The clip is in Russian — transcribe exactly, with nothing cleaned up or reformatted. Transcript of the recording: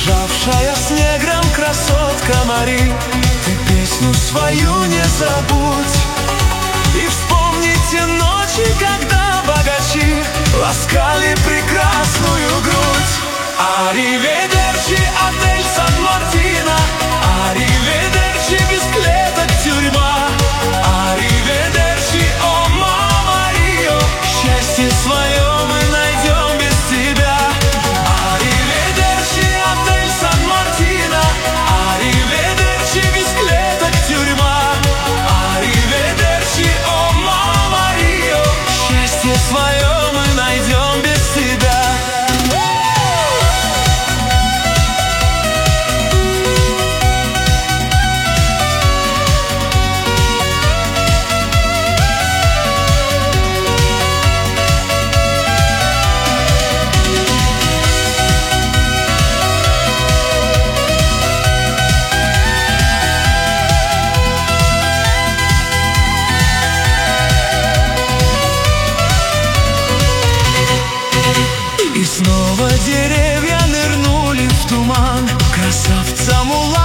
Лежавшая снегом красотка Мари, ты песню свою не забудь. И вспомните ночи, когда богачи ласкали прекрасную грудь. Ариведерчи, отель Сан-Мартино, ариведерчи, без клеток тюрьма. Ариведерчи, о мама Рио, счастье свое мы найдем без тебя. Ариведерчи, отель Сан-Мартино, ариведерчи, без клеток тюрьма. Ариведерчи, о мама Рио, счастье свое мы найдем без тебя. И снова деревья нырнули в туман, красавца мула